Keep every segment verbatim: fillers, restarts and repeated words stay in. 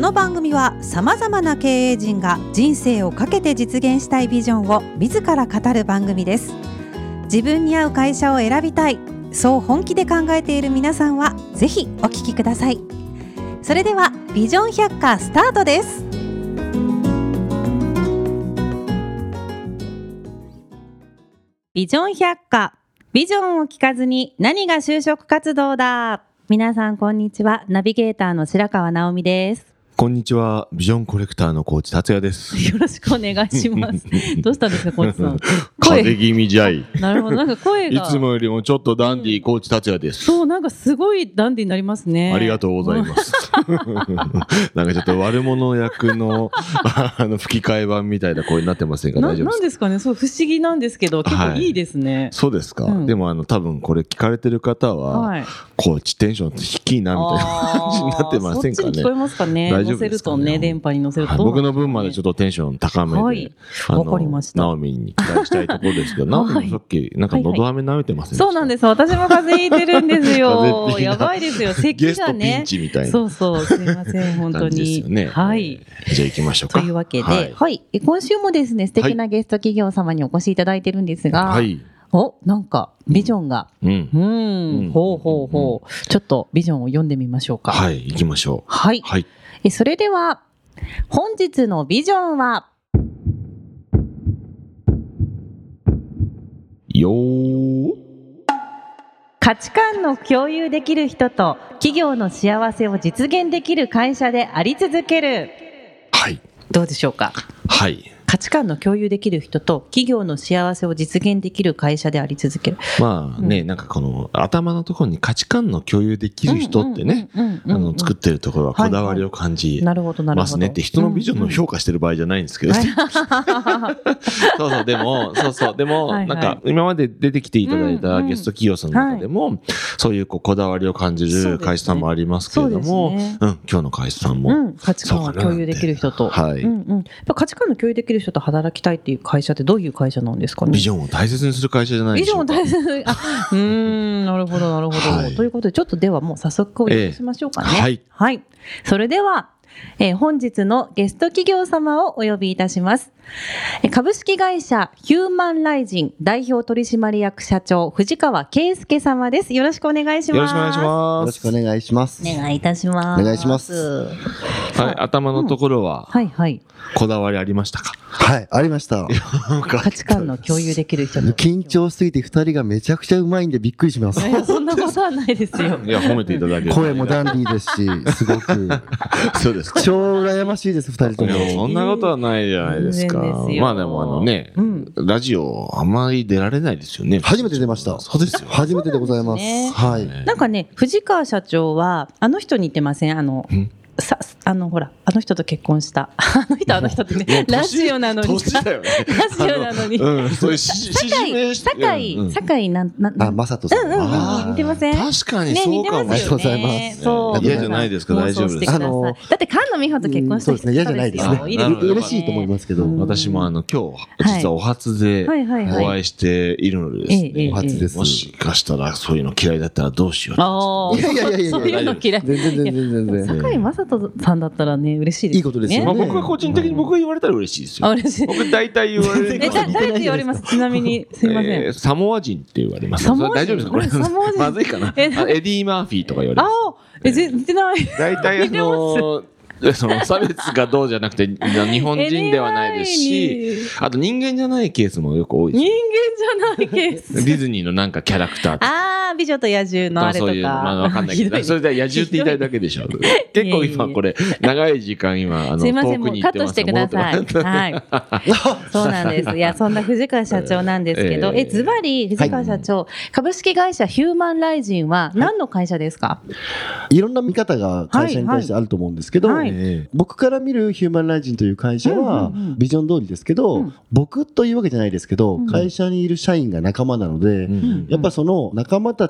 の番組はさまざまな経営陣が人生をかけて実現したいビジョンを自ら語る番組です。自分に合う会社を選びたい、そう本気で考えている皆さんはぜひお聞きください。それではビジョン百科スタートです。ビジョン百科、ビジョンを聞かずに何が就職活動だ。皆さんこんにちは。ナビゲーターの白川直美です。 こんにちは。ビジョンコレクターの高知達也です。 よろしくお願いしますどうしたんですか、高知さん。 風邪気味じゃい。 なるほど、なんか声がいつもよりもちょっとダンディー高知達也です。 そう、なんかすごいダンディーになりますね。 ありがとうございますなんかちょっと悪者役のあの吹き替え版みたいな声になってませんか？大丈夫ですか？ なんですかね。そう、不思議なんですけど結構いいですね、はい、 そうですか、うん、でもあの多分これ聞かれてる方は、はい、高知テンション低いなみたいな感じになってませんかね。そっちに聞こえますかね。大丈夫ですかね。乗せるとね、電波に乗せると、はい、僕の分までちょっとテンション高めで、はい、わかりました。直美に期待したいところですけど直美もさっきなんか喉飴舐めてませんでした？はいはい、そうなんです。私も風邪ひいてるんですよやばいですよ、咳がね。ゲストピンチみたいな。そうそう、すいません本当に、ね、はい、じゃあ行きましょうか。というわけで、はい、はい、今週もですね素敵なゲスト企業様にお越しいただいてるんですが、はい、お、なんかビジョンが、うん、うん、うん、ほうほうほう、うん、ちょっとビジョンを読んでみましょうか。 はい、行きましょう。 はい、はい、えそれでは本日のビジョンはよー価値観の共有できる人と企業の幸せを実現できる会社であり続ける。 はい、 どうでしょうか。 はい、 価値観の共有できる人と企業の幸せを実現できる会社であり続ける。 まあね、うん、なんかこの頭のところに価値観の共有できる人ってね、作ってるところはこだわりを感じますねって、人のビジョンの評価してる場合じゃないんですけど、ね、そうそう、でもそうそうでもなんか今まで出てきていただいたゲスト企業さんの中でもそういうこうこだわりを感じる会社さんもありますけれども、ね、うん、今日の会社さんも、うん、 価値観を共有できる人と、はい、うんうん、価値観の共有できる人と働きたいっていう会社ってどういう会社なんですかね。 ビジョンを大切にする会社じゃないでしょうか。ビジョンを大切に、あ、うーん、なるほどなるほど、はい、ということでちょっとではもう早速お呼びしましょうかね。えー、はい、はい、それでは、えー、本日のゲスト企業様をお呼びいたします。株式会社ヒューマンライジン代表取締役社長藤川圭介様です。よろしくお願いします。よろしくお願いします。 よろしくお願いします。 お願いいたします。 お願いします。 はい、頭のところは、うん、はいはい、こだわりありましたか？ はい、ありました。 価値観の共有できる人と。 緊張しすぎてふたりがめちゃくちゃうまいんでびっくりします。 いや、そんなことはないですよ。 いや、褒めていただける。 声もダンディーですし、すごくそうです。超羨ましいです、ふたりとも。 そんなことはないじゃないですか。まあでもあのね、うん、ラジオあんまり出られないですよね。 初めて出ました。そうですよ。初めてでございます。ね、はい。 なんかね、藤川社長はあの人に似てません？あの。さあのほらあの人と結婚したあの人あの人ってねラジオなのに年だよねラジオなのに、うん、そういう酒井酒井酒井なんなんあマサトさん、うんうんうん、似てません？ 確かにそうかも、ね、 ありがとうございます。そう嫌じゃないですか？大丈夫です。 あのだって菅野美穂と結婚した人、うん、そうですね、 嫌じゃないですね。嬉しいと思いますけど、 うん、私もあの今日実はお初でお会いしているのでですね、お初です。もしかしたらそういうの嫌いだったらどうしようと。 いやいやいやいやそういうの嫌い。 全然全然全然。 酒井雅人さんだったらね嬉しいですね。 いいことですよね。 まあ、僕は個人的に僕が言われたら嬉しいですよ。 あ、嬉しい。 僕大体言われる。 え、誰って言われます？ちなみにすいません。えー、 サモア人って言われます。大丈夫ですかこれ？サモア人まずいかな。エディ・マーフィーとか言われます。 あ、え、似てない。 大体あのその差別がどうじゃなくて日本人ではないですし、あと人間じゃないケースもよく多いです。 人間じゃないケース。 ディズニーのなんかキャラクターとか。 ああ、美女と野獣のあれとか。そういう、まあわかんないけど、それで野獣って言いたいだけでしょ。結構今これ長い時間今あの遠くに行ってます。すいません、もうカットしてください。はい。そうなんです。いや、そんな藤川社長なんですけど、えズバリ藤川社長、株式会社ヒューマンライジンは何の会社ですか？ いろんな見方が会社に対してあると思うんですけど。僕から見るヒューマンライジンという会社はビジョン通りですけど、うんうん、僕というわけじゃないですけど、うん、会社にいる社員が仲間なので、うん、やっぱその仲間た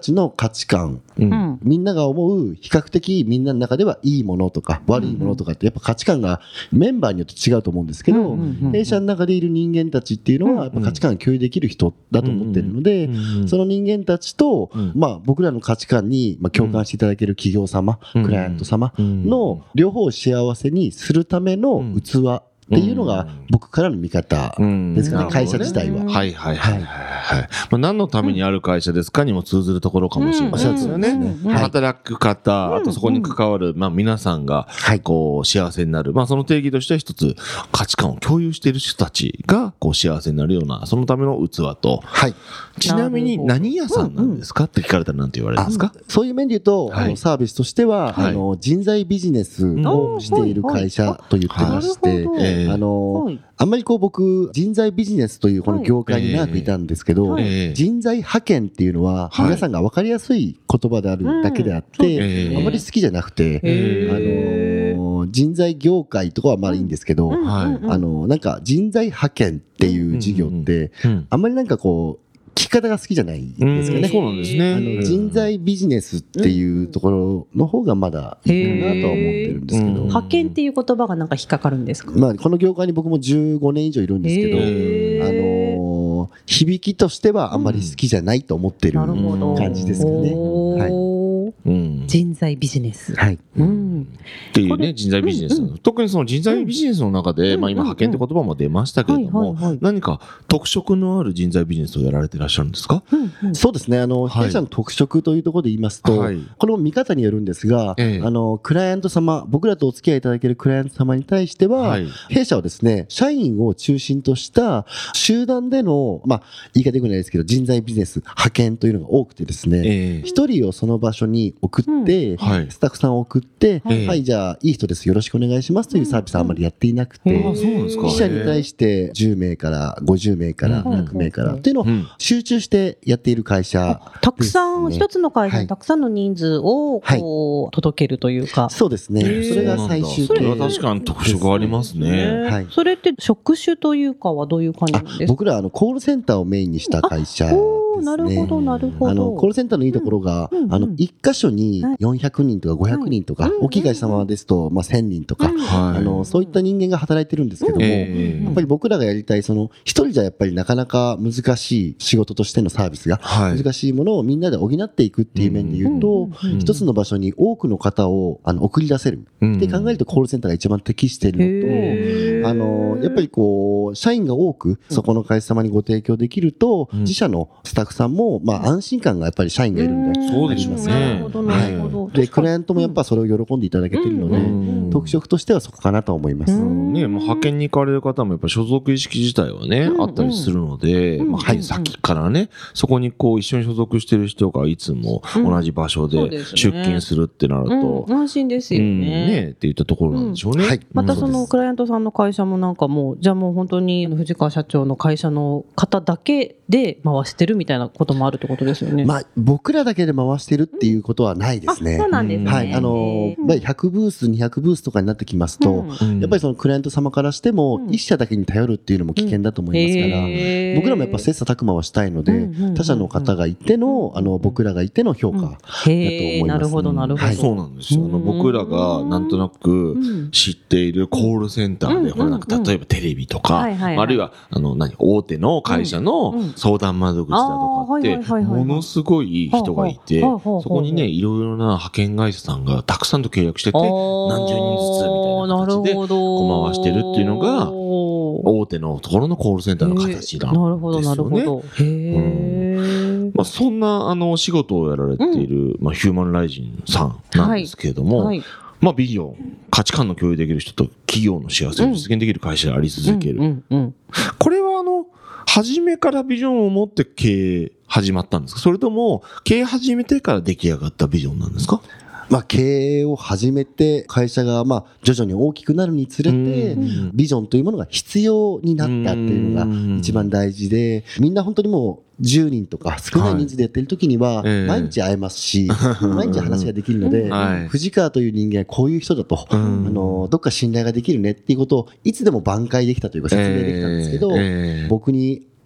ちの価値観、うん、みんなが思う比較的みんなの中ではいいものとか悪いものとかってやっぱ価値観がメンバーによって違うと思うんですけど、弊社の中でいる人間たちっていうのはやっぱ価値観を共有できる人だと思っているので、その人間たちと、まあ、僕らの価値観に共感していただける企業様、クライアント様の両方を幸せにするための器っていうのが僕からの見方ですかね、会社自体は。 はいはいはいはいはい。まあ、何のためにある会社ですかにも通ずるところかもしれないですよね。働く方、あとそこに関わる、まあ皆さんが、こう、幸せになる。まあその定義としては一つ、価値観を共有している人たちが、こう、幸せになるような、そのための器と。はい。ちなみに何屋さんなんですかって聞かれたら何て言われるんですか？ そういう面で言うと、あのサービスとしては、あの、人材ビジネスをしている会社と言ってまして、あの、あんまりこう僕人材ビジネスというこの業界に長くいたんですけど、人材派遣っていうのは皆さんが分かりやすい言葉であるだけであって、あまり好きじゃなくて、あの人材業界とかはまだいいんですけど、あのなんか人材派遣っていう事業ってあんまりなんかこう聞き方が好きじゃないんですよね。 そうなんですね。 あの人材ビジネスっていうところの方がまだいいかなとは思ってるんですけど。 派遣っていう言葉がなんか引っかかるんですか？ まあこの業界に僕もじゅうごねん以上いるんですけど、あの響きとしてはあんまり好きじゃないと思ってる感じですかね。はい。 うん、人材ビジネス、 はい、 うん、っていうね人材ビジネス、うんうん、特にその人材ビジネスの中で、うんまあ、今派遣って言葉も出ましたけれども、何か特色のある人材ビジネスをやられていらっしゃるんですか？ うんうん、そうですね、あの弊社の特色というところで言いますと、はい、これも見方によるんですが、ええ、あのクライアント様、僕らとお付き合いいただけるクライアント様に対しては、はい、弊社はですね社員を中心とした集団での、まあ、言い方よくないですけど人材ビジネス派遣というのが多くてですね、一、え、人をその場所に送って、うんはい、スタッフさんを送って、はい、はい、じゃあいい人ですよろしくお願いしますというサービスはあんまりやっていなくて、自社に対してじゅうめいからごじゅうめいからひゃくめいからっていうのを集中してやっている会社ですね。 たくさん一つの会社にたくさんの人数をこう届けるというか、 そうですね、それが最終形。 それは確かに特色ありますね。 はい、それって職種というかはどういう感じなんですか？ 僕らあのコールセンターをメインにした会社ですね。 なるほどなるほど。 あのコールセンターのいいところが、うんうん、あの一箇所によんひゃくにんとかごひゃくにんとか、はい、大きい会社様ですとまあせんにんとか、うん、あのそういった人間が働いてるんですけども、えー、やっぱり僕らがやりたいその一人じゃやっぱりなかなか難しい仕事としてのサービスが、はい、難しいものをみんなで補っていくっていう面で言うと、うん、一つの場所に多くの方をあの送り出せるって考えるとコールセンターが一番適しているのと、あのやっぱりこう社員が多くそこの会社様にご提供できると、うん、自社のスタッフさんもまあ安心感がやっぱり社員がいるんで、 そうでしょうね。 なるほどなるほど。 でクライアントもやっぱそれを喜んでいただけているので、うん、特色としてはそこかなと思います。 うんね、もう派遣に行かれる方もやっぱ所属意識自体はね、うん、あったりするので、うんまあ、はい、先からねそこにこう一緒に所属してる人がいつも同じ場所で出勤するってなると、 うん、安心ですよね。うん、 ねっていったところなんでしょうね。うんはい、 またそのクライアントさんの会社もなんかもうじゃあもう本当に藤川社長の会社の方だけで回してるみたいなこともあるってことですよね。 まあ、僕らだけで回してるっていうことはないですね。 あ、そうなんですね。 はい、あの、うん、ひゃくブースにひゃくブースとかになってきますと、うん、やっぱりそのクライアント様からしても、うん、一社だけに頼るっていうのも危険だと思いますから、うん、僕らもやっぱ切磋琢磨はしたいので、うん、他社の方がいての、あの僕らがいての評価だと思います。 なるほどなるほど。はい、 そうなんですよ。あの僕らがなんとなく知っているコールセンターで、ほらなんか例えばテレビとか、あるいはあの何大手の会社の相談窓口だとかってものすごい人がいて、そこにねいろいろな派遣会社さんがたくさんと契約してて何十人ずつみたいな形でこう回してるっていうのが大手のところのコールセンターの形なんですよね。 なるほどなるほど。へー。まあそんなあのお仕事をやられているまあヒューマンライジンさんなんですけれども。まあ、ビジョン、価値観の共有できる人と企業の幸せを実現できる会社であり続ける。うんうんうん、これはあの、初めからビジョンを持って経営始まったんですか？それとも経営始めてから出来上がったビジョンなんですか？ まあ、経営を始めて会社がまあ徐々に大きくなるにつれてビジョンというものが必要になったっていうのが一番大事で、みんな本当にもうじゅうにんとか少ない人数でやってる時には毎日会えますし、毎日話ができるので、藤川という人間はこういう人だと、あのどっか信頼ができるねっていうことをいつでも挽回できたというか説明できたんですけど、僕に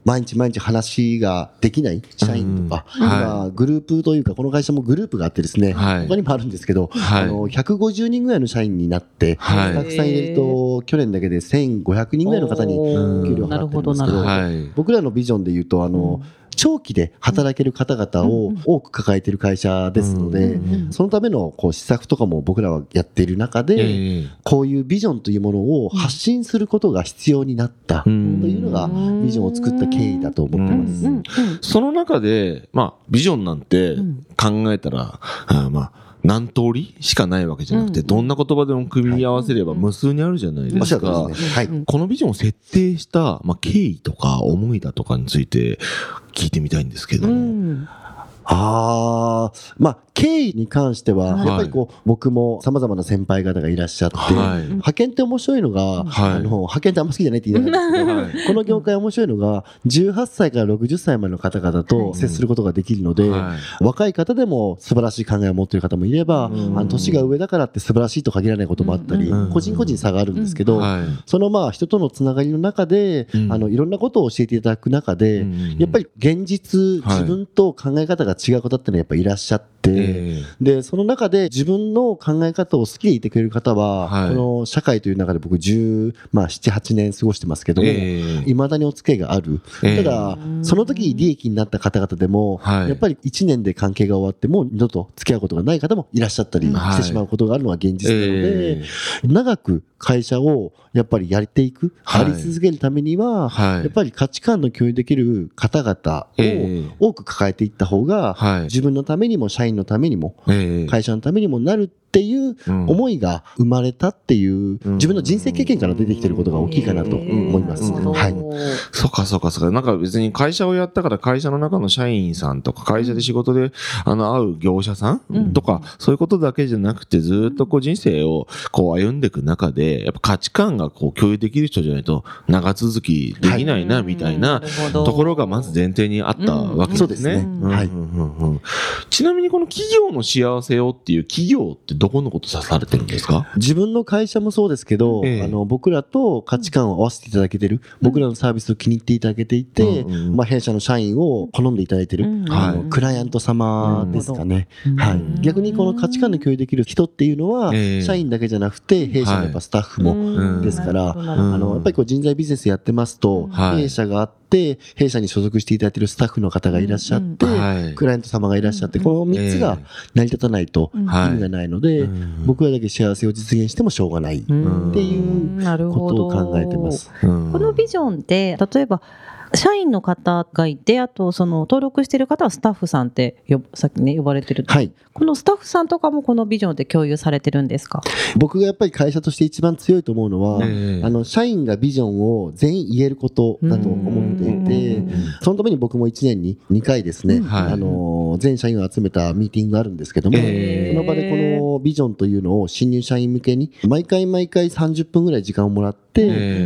毎日毎日話ができない社員とか、うんはい、グループというかこの会社もグループがあってですね、はい、他にもあるんですけど、はい、あのひゃくごじゅうにんぐらいの社員になって、はい、たくさん入れると去年だけでせんごひゃくにんぐらいの方にお給料を払ってるんですけど、はい、僕らのビジョンで言うとあの、うん長期で働ける方々を多く抱えている会社ですので、そのためのこう施策とかも僕らはやっている中で、こういうビジョンというものを発信することが必要になったというのがビジョンを作った経緯だと思ってます。 その中で、まあ、ビジョンなんて考えたら、あまあ何通りしかないわけじゃなくて、どんな言葉でも組み合わせれば無数にあるじゃないですか。はい、このビジョンを設定した、まあ、経緯とか思いだとかについて聞いてみたいんですけども。うんああ、まあ、経緯に関しては、やっぱりこう、僕も様々な先輩方がいらっしゃって、はい、派遣って面白いのが、はい、あの、派遣ってあんま好きじゃないって言いながらですけど、はい、この業界面白いのが、じゅうはっさいからろくじゅっさいまでの方々と接することができるので、はい、若い方でも素晴らしい考えを持っている方もいれば、あの、年が上だからって素晴らしいと限らないこともあったり、個人個人差があるんですけど、はい、そのまあ、人とのつながりの中で、あの、いろんなことを教えていただく中で、やっぱり現実、自分と考え方が違う方ってのはやっぱりいらっしゃって、えー、でその中で自分の考え方を好きでいてくれる方は、はい、この社会という中で僕じゅう、まあ、なな、はちねん過ごしてますけども、えー、未だにお付き合いがある、えー、ただその時利益になった方々でも、はい、やっぱりいちねんで関係が終わってもう二度と付き合うことがない方もいらっしゃったりしてしまうことがあるのが現実なので、えー、長く会社をやっぱりやっていく、はい、やり続けるためには、はい、やっぱり価値観の共有できる方々を多く抱えていった方が、はい、自分のためにも社員のためにも、えー、会社のためにもなるっていう思いが生まれたっていう、うん、自分の人生経験から出てきてることが大きいかなと思います。えー、はい。 そうかそうかそうか。なんか別に会社をやったから会社の中の社員さんとか会社で仕事であの会う業者さんとか、うん、そういうことだけじゃなくてずっとこう人生をこう歩んでいく中でやっぱ価値観がこう共有できる人じゃないと長続きできないなみたいなところがまず前提にあったわけですね。ちなみにこの企業の幸せをっていう企業ってどこのこと指されてるんですか？ 自分の会社もそうですけど、ええ、あの僕らと価値観を合わせていただけてる、うん、僕らのサービスを気に入っていただけていて、うんうん、まあ、弊社の社員を好んでいただいてる、うん、あのクライアント様ですかね、うん、はい、逆にこの価値観の共有できる人っていうのは、え、社員だけじゃなくて弊社のやっぱスタッフもですから、はい、あのやっぱりこう人材ビジネスやってますと、はい、弊社があって弊社に所属していただいているスタッフの方がいらっしゃって、うんうん、クライアント様がいらっしゃって、このみっつが成り立たないと意味がないので、はい、僕らだけ幸せを実現してもしょうがないっていうことを考えてます。 このビジョンで例えば社員の方がいて、あとその登録している方はスタッフさんってよさっきね呼ばれてる、はい、このスタッフさんとかもこのビジョンで共有されてるんですか？ 僕がやっぱり会社として一番強いと思うのは、あの社員がビジョンを全員言えることだと思っていて、そのために僕もいちねんににかいですね、はい、あの全社員を集めたミーティングがあるんですけども、その場でこのビジョンというのを新入社員向けに毎回毎回さんじゅっぷんぐらい時間をもらって、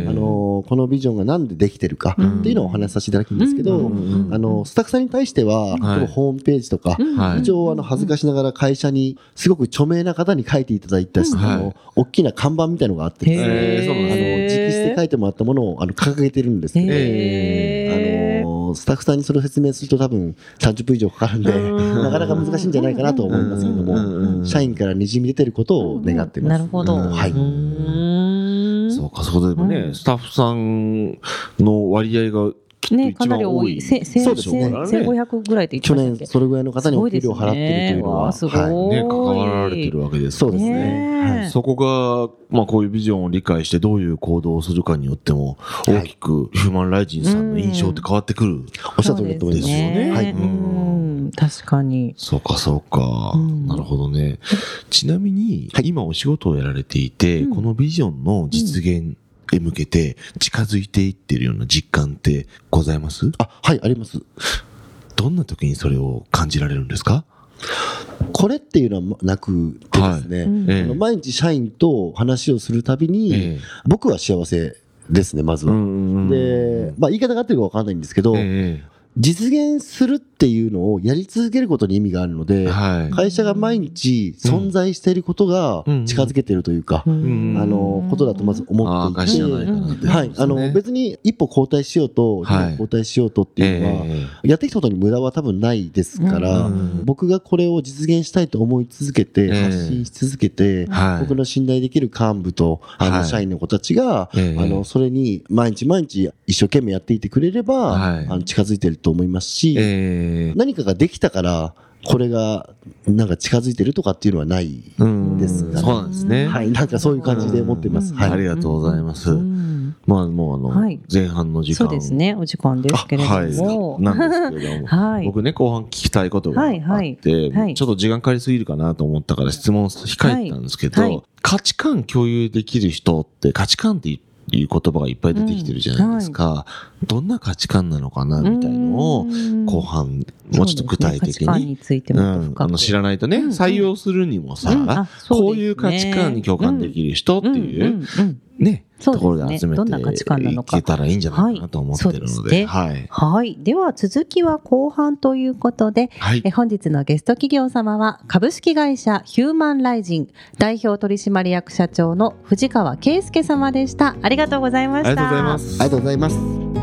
あのこのビジョンがなんでできてるかっていうのをお話しさせていただくんですけど、あのスタッフさんに対しては、はい、ホームページとか、はい、一応あの恥ずかしながら会社にすごく著名な方に書いていただいた、はい、大きな看板みたいなのがあってですね、あの直筆で書いてもらったものをあの掲げてるんですけど、あのスタッフさんにそれを説明すると多分さんじゅっぷん以上かかるんでなかなか難しいんじゃないかなと思いますけども、社員からにじみ出てることを願ってます。 なるほど、はい、 そうか、そうでもね、うん、スタッフさんの割合がね、かなり多い。せんごひゃくぐらいって言ってましたっけ？ 去年それぐらいの方にお給料を払ってるというのは、 すごいですね。 はい、ね、関わられてるわけです。 そうですね。 はい、そこがまあこういうビジョンを理解してどういう行動をするかによっても大きくヒューマンライジンさんの印象って変わってくる。 おっしゃる通りだと思いますよね。はい。 うん、確かに。 そうかそうか。なるほどね。ちなみに今お仕事をやられていて、このビジョンの実現へ向けて近づいていっているような実感ってございます？ あ、はい、あります。 どんな時にそれを感じられるんですか？ これっていうのはなくてですね、はい、ええ、毎日社員と話をするたびに、ええ、僕は幸せですね、まずは。で、まあ、言い方が合ってるか分かんないんですけど、ええ、 実現するっていうのをやり続けることに意味があるので、はい、会社が毎日存在していることが近づけているというか、うん、あのことだとまず思っていて、はい、あの別に一歩後退しようと、はい、後退しようとっていうのは、えー、やってきたことに無駄は多分ないですから、うん、僕がこれを実現したいと思い続けて、えー、発信し続けて、はい、僕の信頼できる幹部とあの社員の子たちが、はい、あのそれに毎日毎日一生懸命やっていてくれれば、はい、あの近づいていると思いますし、えー、何かができたからこれがなんか近づいてるとかっていうのはないですかね。 そうなんですね。 はい、なんかそういう感じで思ってます。はい、 ありがとうございます。まあもうあの、はい、前半の時間そうですね、お時間ですけれども、はい、 なんですけれども、はい、僕ね後半聞きたいことがあって、はいはい、ちょっと時間かかりすぎるかなと思ったから質問控えてたんですけど、はいはい、価値観共有できる人って価値観っていう言葉がいっぱい出てきてるじゃないですか、うんはい、どんな価値観なのかなみたいのを後半もうちょっと具体的に、知らないとね、うん、採用するにもさ、うんね、こういう価値観に共感できる人っていう、うんうんうんね、ところで集めていけたらいいんじゃないかなと思ってるので、 はい、はい、では続きは後半ということで、はい、え本日のゲスト企業様は株式会社ヒューマンライジン代表取締役社長の藤川圭介様でした。ありがとうございました。 ありがとうございます。 ありがとうございます。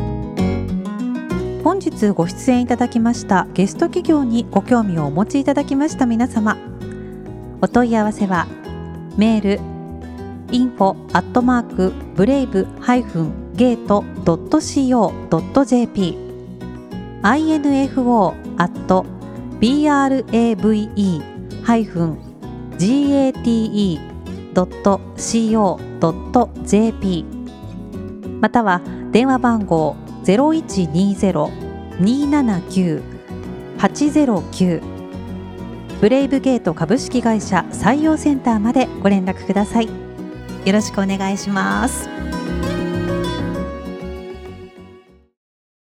本日ご出演いただきましたゲスト企業にご興味をお持ちいただきました皆様、お問い合わせはメールインフォアットマークブレイブハイフンゲートドットシーオードットジェーピー インフォアットビーアールエーブイイーハイフンジーエーティーイードットシーオードットジェーピー または電話番号ゼロイチニーゼロニーナナキューはちゼロキューブレイブゲート株式会社採用センターまでご連絡ください。よろしくお願いします。